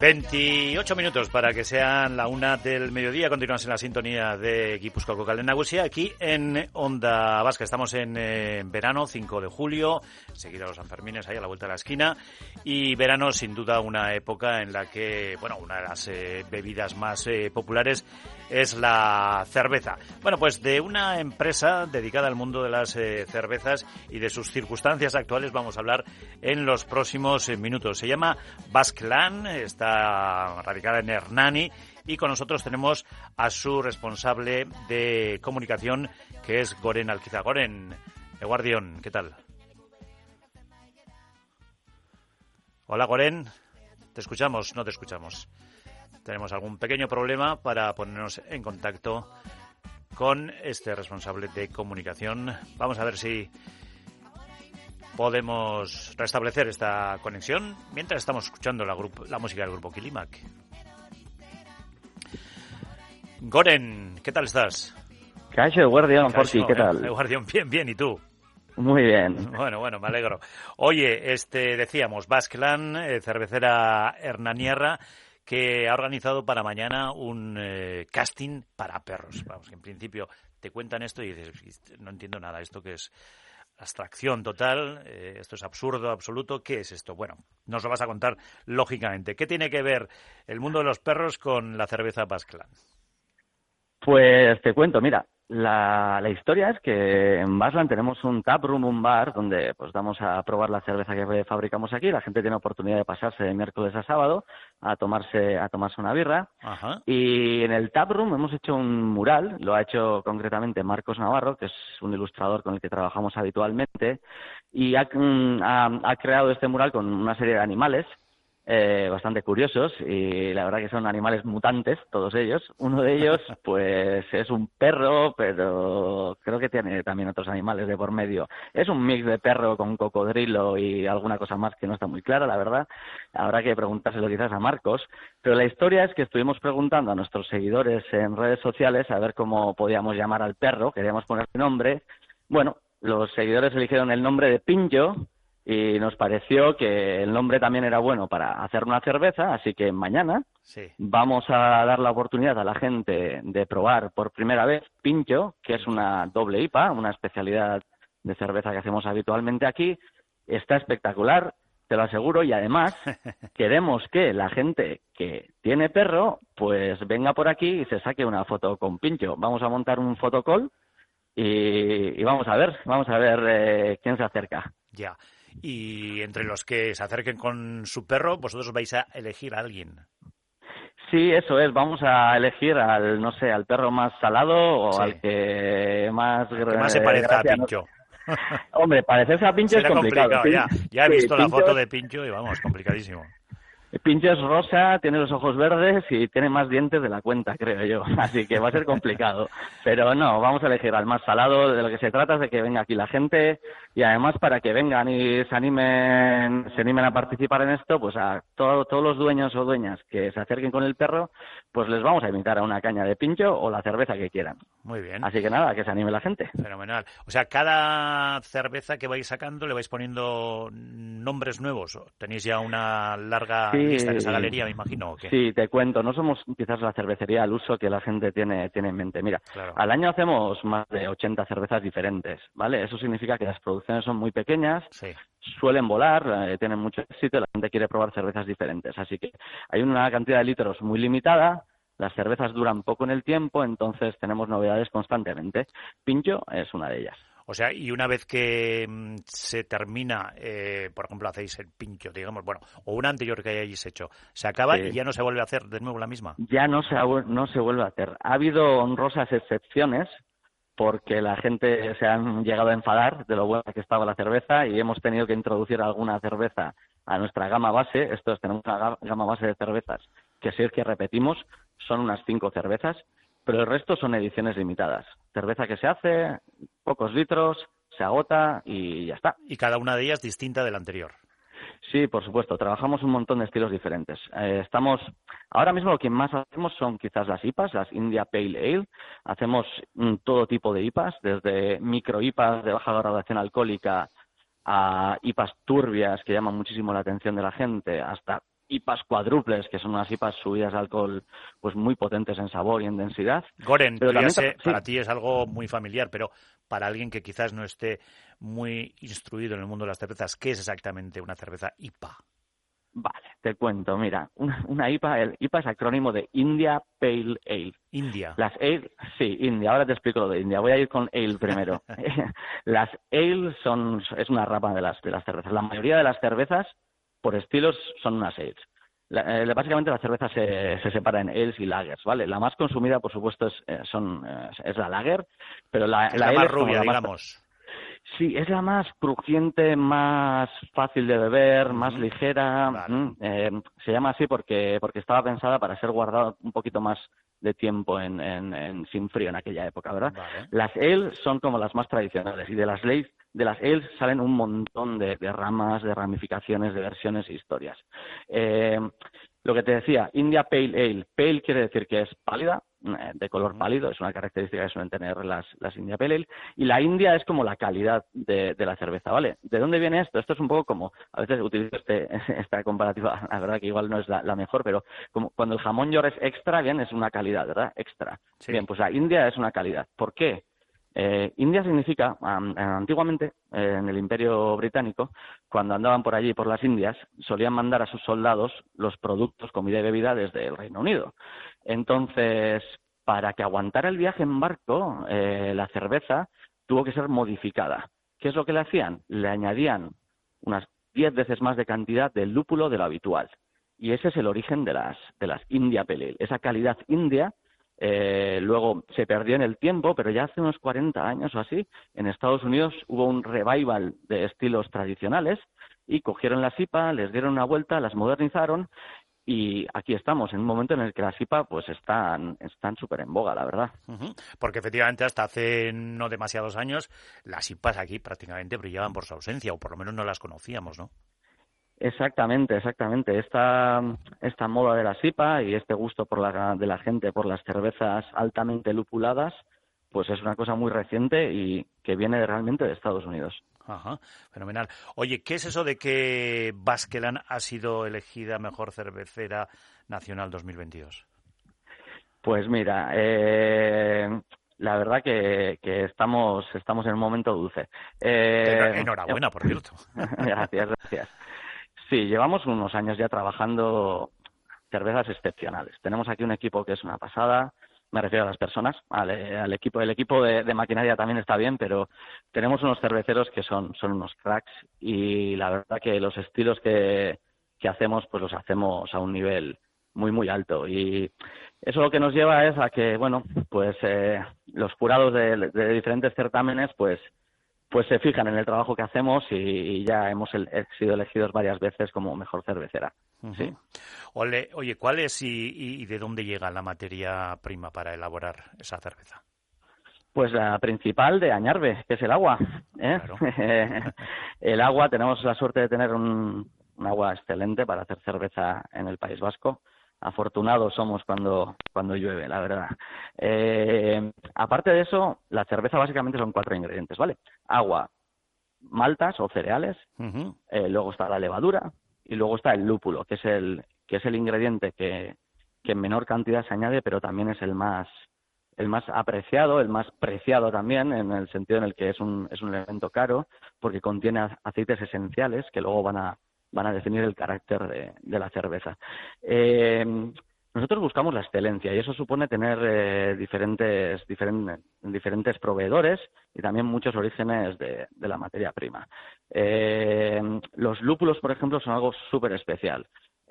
28 minutos para que sean la 1 del mediodía. Continuamos en la sintonía de Gipuzkoako Kale Nagusia, aquí en Onda Vasca. Estamos en verano, 5 de julio, seguido los Sanfermines ahí a la vuelta de la esquina. Y verano, sin duda, una época en la que, bueno, una de las bebidas más populares es la cerveza. Bueno, pues de una empresa dedicada al mundo de las cervezas y de sus circunstancias actuales vamos a hablar en los próximos minutos. Se llama Basque-Lan, está radicada en Hernani y con nosotros tenemos a su responsable de comunicación, que es Goren Alquiza. Goren, Eguardión, ¿qué tal? Hola, Goren, ¿te escuchamos? No te escuchamos. Tenemos algún pequeño problema para ponernos en contacto con este responsable de comunicación. Vamos a ver si podemos restablecer esta conexión mientras estamos escuchando la música del grupo Kilimak. Goren, ¿qué tal estás? Caixo, Guardián, Forti, ¿qué tal? Guardián, bien, ¿y tú? Muy bien. Bueno, me alegro. Oye, decíamos, Basque-Lan, cervecera hernaniarra, que ha organizado para mañana un casting para perros. Vamos, que en principio te cuentan esto y dices, no entiendo nada, ¿esto qué es? Abstracción total, esto es absurdo, absoluto. ¿Qué es esto? Bueno, nos lo vas a contar lógicamente. ¿Qué tiene que ver el mundo de los perros con la cerveza Basque-Lan? Pues te cuento, mira, la historia es que en Basque-Lan tenemos un taproom, un bar, donde pues damos a probar la cerveza que fabricamos aquí. La gente tiene oportunidad de pasarse de miércoles a sábado a tomarse una birra. Ajá. Y en el taproom hemos hecho un mural, lo ha hecho concretamente Marcos Navarro, que es un ilustrador con el que trabajamos habitualmente, y ha creado este mural con una serie de animales bastante curiosos, y la verdad que son animales mutantes, todos ellos. Uno de ellos, pues, es un perro, pero creo que tiene también otros animales de por medio. Es un mix de perro con cocodrilo y alguna cosa más que no está muy clara, la verdad. Habrá que preguntárselo quizás a Marcos. Pero la historia es que estuvimos preguntando a nuestros seguidores en redes sociales a ver cómo podíamos llamar al perro, queríamos ponerle nombre. Bueno, los seguidores eligieron el nombre de Pincho, y nos pareció que el nombre también era bueno para hacer una cerveza, así que mañana vamos a dar la oportunidad a la gente de probar por primera vez Pincho, que es una doble IPA, una especialidad de cerveza que hacemos habitualmente aquí. Está espectacular, te lo aseguro, y además queremos que la gente que tiene perro pues venga por aquí y se saque una foto con Pincho. Vamos a montar un fotocall y vamos a ver quién se acerca. Ya. Y entre los que se acerquen con su perro, vosotros vais a elegir a alguien. Sí, eso es. Vamos a elegir al perro más salado o al que más se parezca a Pincho. Hombre, parecerse a Pincho es complicado. Ya he visto la foto de Pincho y vamos, complicadísimo. Pincho es rosa, tiene los ojos verdes y tiene más dientes de la cuenta, creo yo. Así que va a ser complicado. Pero no, vamos a elegir al más salado. De lo que se trata es de que venga aquí la gente, y además para que vengan y se animen a participar en esto, pues a todos los dueños o dueñas que se acerquen con el perro, pues les vamos a invitar a una caña de Pincho o la cerveza que quieran. Muy bien. Así que nada, que se anime la gente. Fenomenal. O sea, cada cerveza que vais sacando le vais poniendo nombres nuevos. ¿Tenéis ya una larga lista en esa galería, me imagino? ¿O qué? Sí, te cuento. No somos quizás la cervecería al uso que la gente tiene en mente. Mira, claro, al año hacemos más de 80 cervezas diferentes, ¿vale? Eso significa que las producciones son muy pequeñas, suelen volar, tienen mucho éxito, la gente quiere probar cervezas diferentes. Así que hay una cantidad de litros muy limitada. Las cervezas duran poco en el tiempo, entonces tenemos novedades constantemente. Pincho es una de ellas. O sea, y una vez que se termina, por ejemplo, hacéis el Pincho, digamos, bueno, o una anterior que hayáis hecho, se acaba y ya no se vuelve a hacer de nuevo la misma. Ya no se vuelve a hacer. Ha habido honrosas excepciones porque la gente se han llegado a enfadar de lo buena que estaba la cerveza y hemos tenido que introducir alguna cerveza a nuestra gama base. Tenemos una gama base de cervezas que si es que repetimos, son unas 5 cervezas, pero el resto son ediciones limitadas. Cerveza que se hace, pocos litros, se agota y ya está. Y cada una de ellas distinta de la anterior. Sí, por supuesto. Trabajamos un montón de estilos diferentes. Ahora mismo lo que más hacemos son quizás las IPAs, las India Pale Ale. Hacemos todo tipo de IPAs, desde micro IPAs de baja graduación alcohólica a IPAs turbias que llaman muchísimo la atención de la gente, hasta IPAs cuádruples, que son unas IPAs subidas de alcohol pues muy potentes en sabor y en densidad. Goren, Pero tú ya también, sé, sí, para ti es algo muy familiar, pero para alguien que quizás no esté muy instruido en el mundo de las cervezas, ¿qué es exactamente una cerveza IPA? vale, te cuento. Mira, una IPA, el IPA es acrónimo de India Pale Ale. India. Las ale, sí, India. Ahora te explico lo de India. Voy a ir con ale primero. Las ale es una rama de las cervezas. La mayoría de las cervezas, por estilos, son unas ales. Básicamente la cerveza se separa en ales y lagers, ¿vale? La más consumida, por supuesto, es la lager, pero Que es la la ale más es como rubia, la más... digamos. Sí, es la más crujiente, más fácil de beber, más Ujú. ligera. Vale. Se llama así porque estaba pensada para ser guardada un poquito más de tiempo sin frío en aquella época, ¿verdad? Vale. Las ale son como las más tradicionales y de las ale salen un montón de ramas, de ramificaciones, de versiones e historias. Lo que te decía, India Pale Ale. Pale quiere decir que es pálida, de color pálido, es una característica que suelen tener las India Pale Ale. Y la India es como la calidad de la cerveza, ¿vale? ¿De dónde viene esto? Esto es un poco como, a veces utilizo esta comparativa, la verdad que igual no es la mejor, pero como cuando el jamón york es extra, bien, es una calidad, ¿verdad? Extra. Sí. Bien, pues la India es una calidad. ¿Por qué? India significa, antiguamente, en el Imperio Británico, cuando andaban por allí, por las Indias, solían mandar a sus soldados los productos, comida y bebida desde el Reino Unido. Entonces, para que aguantara el viaje en barco, la cerveza tuvo que ser modificada. ¿Qué es lo que le hacían? Le añadían unas 10 veces más de cantidad de lúpulo de lo habitual. Y ese es el origen de las India Pale Ale. Esa calidad india luego se perdió en el tiempo, pero ya hace unos 40 años o así, en Estados Unidos hubo un revival de estilos tradicionales y cogieron las IPA, les dieron una vuelta, las modernizaron y aquí estamos, en un momento en el que las IPA pues están súper en boga, la verdad. Ujú. Porque efectivamente hasta hace no demasiados años las IPAs aquí prácticamente brillaban por su ausencia, o por lo menos no las conocíamos, ¿no? Exactamente. Esta moda de la IPA y este gusto de la gente por las cervezas altamente lupuladas, pues es una cosa muy reciente y que viene realmente de Estados Unidos. Ajá, fenomenal. Oye, ¿qué es eso de que Basquelan ha sido elegida mejor cervecera nacional 2022? Pues mira, la verdad que estamos en un momento dulce. Enhorabuena, por cierto. Gracias. Sí, llevamos unos años ya trabajando cervezas excepcionales. Tenemos aquí un equipo que es una pasada, me refiero a las personas, al equipo. El equipo de maquinaria también está bien, pero tenemos unos cerveceros que son unos cracks y la verdad que los estilos que hacemos, pues los hacemos a un nivel muy, muy alto. Y eso lo que nos lleva es a que, bueno, pues los jurados de diferentes certámenes, pues se fijan en el trabajo que hacemos y ya hemos sido elegidos varias veces como mejor cervecera. Uh-huh. Sí. Oye, ¿cuál es y de dónde llega la materia prima para elaborar esa cerveza? Pues la principal de Añarbe, que es el agua. Claro. El agua, tenemos la suerte de tener un agua excelente para hacer cerveza en el País Vasco. Afortunados somos cuando llueve, la verdad. Aparte de eso, la cerveza básicamente son 4 ingredientes, ¿vale? Agua, maltas o cereales, Uh-huh. Luego está la levadura y luego está el lúpulo, que es el ingrediente que en menor cantidad se añade, pero también es el más apreciado, el más preciado también, en el sentido en el que es un elemento caro, porque contiene aceites esenciales que luego van a definir el carácter de la cerveza. Nosotros buscamos la excelencia y eso supone tener diferentes proveedores y también muchos orígenes de la materia prima. Los lúpulos, por ejemplo, son algo súper especial.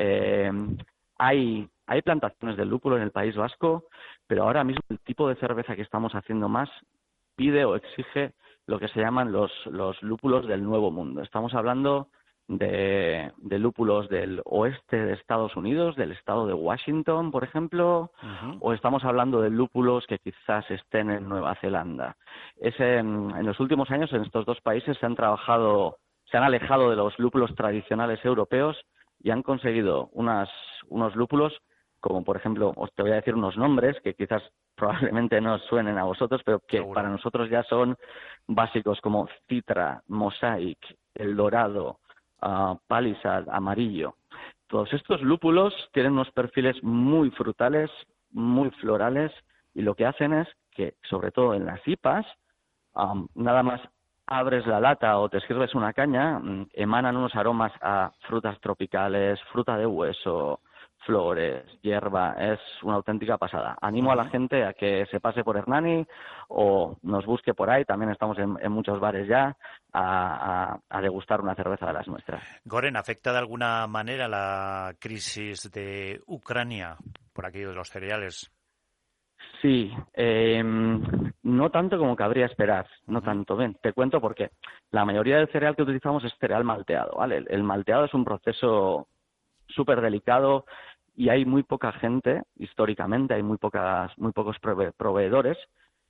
Hay plantaciones de lúpulo en el País Vasco, pero ahora mismo el tipo de cerveza que estamos haciendo más pide o exige lo que se llaman los lúpulos del Nuevo Mundo. Estamos hablando de lúpulos del oeste de Estados Unidos, del estado de Washington, por ejemplo, Uh-huh. o estamos hablando de lúpulos que quizás estén en Nueva Zelanda. En los últimos años en estos dos países se han alejado de los lúpulos tradicionales europeos y han conseguido unos lúpulos, como por ejemplo, os te voy a decir unos nombres que quizás probablemente no suenen a vosotros, pero que Seguro. para nosotros ya son básicos, como Citra, Mosaic, El Dorado, Palisade, Amarillo. Todos estos lúpulos tienen unos perfiles muy frutales, muy florales, y lo que hacen es que, sobre todo en las IPAs, nada más abres la lata o te sirves una caña, emanan unos aromas a frutas tropicales, fruta de hueso, flores, hierba. Es una auténtica pasada. Animo a la gente a que se pase por Hernani o nos busque por ahí. También estamos en muchos bares ya a degustar una cerveza de las nuestras. Goren, ¿afecta de alguna manera la crisis de Ucrania por aquello de los cereales? Sí, no tanto como cabría esperar, no tanto. Bien, te cuento por qué. La mayoría del cereal que utilizamos es cereal malteado, ¿vale? El malteado es un proceso súper delicado y hay muy poca gente, históricamente, hay muy pocos proveedores.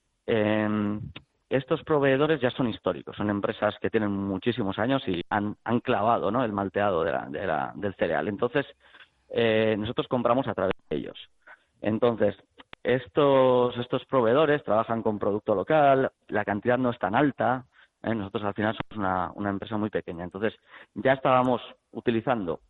Estos proveedores ya son históricos, son empresas que tienen muchísimos años y han clavado, ¿no?, el malteado del cereal. Entonces, nosotros compramos a través de ellos. Entonces, estos proveedores trabajan con producto local, la cantidad no es tan alta, nosotros al final somos una empresa muy pequeña. Entonces, ya estábamos utilizando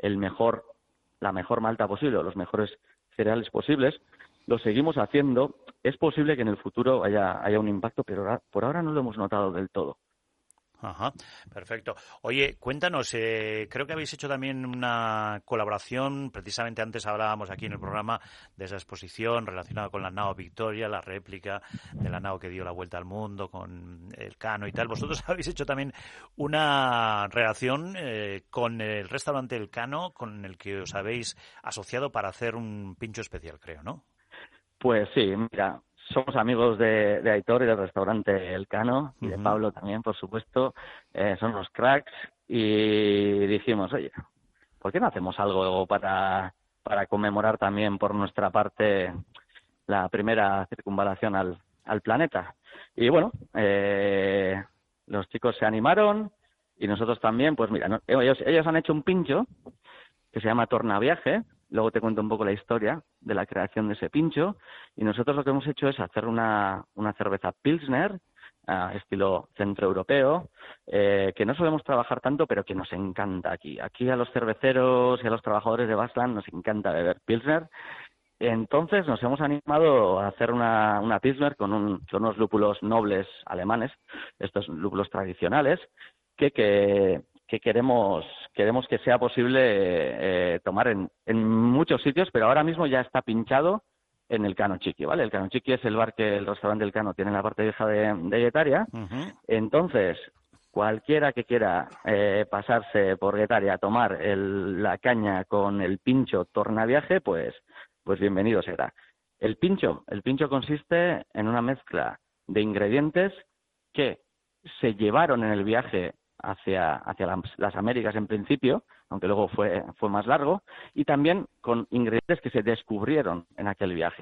la mejor malta posible, o los mejores cereales posibles, lo seguimos haciendo. Es posible que en el futuro haya un impacto, pero por ahora no lo hemos notado del todo. Ajá, perfecto. Oye, cuéntanos, creo que habéis hecho también una colaboración, precisamente antes hablábamos aquí en el programa de esa exposición relacionada con la nao Victoria, la réplica de la nao que dio la vuelta al mundo con el Cano y tal. Vosotros habéis hecho también una relación con el restaurante El Cano, con el que os habéis asociado para hacer un pincho especial, creo, ¿no? Pues sí, mira, somos amigos de Aitor y del restaurante El Cano y de Pablo también, por supuesto. Son unos cracks y dijimos, oye, ¿por qué no hacemos algo para conmemorar también por nuestra parte la primera circunvalación al planeta? Y bueno, los chicos se animaron y nosotros también. Pues mira, ellos han hecho un pincho que se llama Tornaviaje. Luego te cuento un poco la historia de la creación de ese pincho. Y nosotros lo que hemos hecho es hacer una cerveza Pilsner, estilo centroeuropeo, que no solemos trabajar tanto, pero que nos encanta aquí. Aquí a los cerveceros y a los trabajadores de Basland nos encanta beber Pilsner. Entonces nos hemos animado a hacer una Pilsner con unos lúpulos nobles alemanes, estos lúpulos tradicionales, que queremos que sea posible tomar en muchos sitios, pero ahora mismo ya está pinchado en el Cano Chiqui, ¿vale? El Cano Chiqui es el bar que el restaurante del Cano tiene en la parte vieja de Guetaria. Entonces, cualquiera que quiera pasarse por Guetaria a tomar la caña con el pincho Tornaviaje, pues bienvenido será. El pincho consiste en una mezcla de ingredientes que se llevaron en el viaje hacia las Américas en principio, aunque luego fue más largo, y también con ingredientes que se descubrieron en aquel viaje.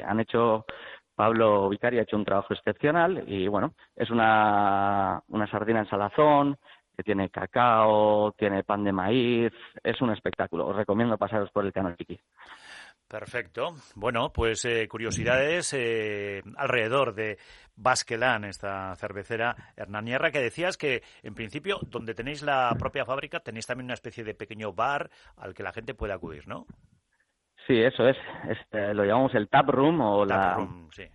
Pablo Vicari ha hecho un trabajo excepcional y bueno, es una sardina en salazón que tiene cacao, tiene pan de maíz, es un espectáculo. Os recomiendo pasaros por el Cano Chiqui. Perfecto. Bueno, pues curiosidades alrededor de Basque-Lann, esta cervecera hernaniarra, que decías que en principio donde tenéis la propia fábrica tenéis también una especie de pequeño bar al que la gente puede acudir, ¿no? Sí, eso es. Lo llamamos el tap room o sí.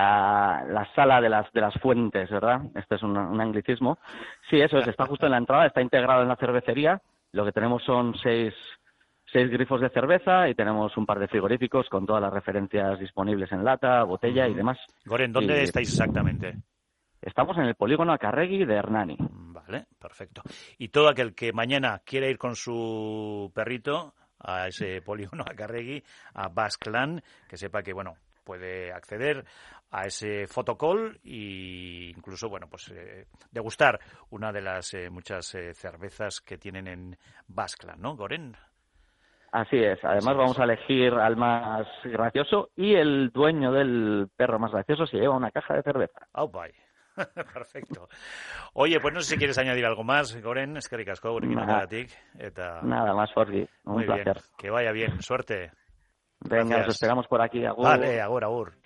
la sala de las fuentes, ¿verdad? Este es un anglicismo. Sí, eso es. Está justo en la entrada, está integrado en la cervecería. Lo que tenemos son seis grifos de cerveza y tenemos un par de frigoríficos con todas las referencias disponibles en lata, botella y demás. Goren, ¿dónde estáis exactamente? Estamos en el polígono Acarregui de Hernani. Vale, perfecto. Y todo aquel que mañana quiera ir con su perrito a ese polígono Acarregui, a Basque-Lann, que sepa que, bueno, puede acceder a ese fotocall e incluso, bueno, pues degustar una de las muchas cervezas que tienen en Basque-Lann, ¿no, Goren? Así es. Además vamos a elegir al más gracioso y el dueño del perro más gracioso se lleva una caja de cerveza. Oh, bye. Perfecto. Oye, pues no sé si quieres añadir algo más, Goren, eskerrik asko, gurekin egoteagatik, eta... Nada más, Forgi. Un placer. Bien. Que vaya bien. Suerte. Venga, Gracias. os esperamos por aquí. Agur. Vale, agur.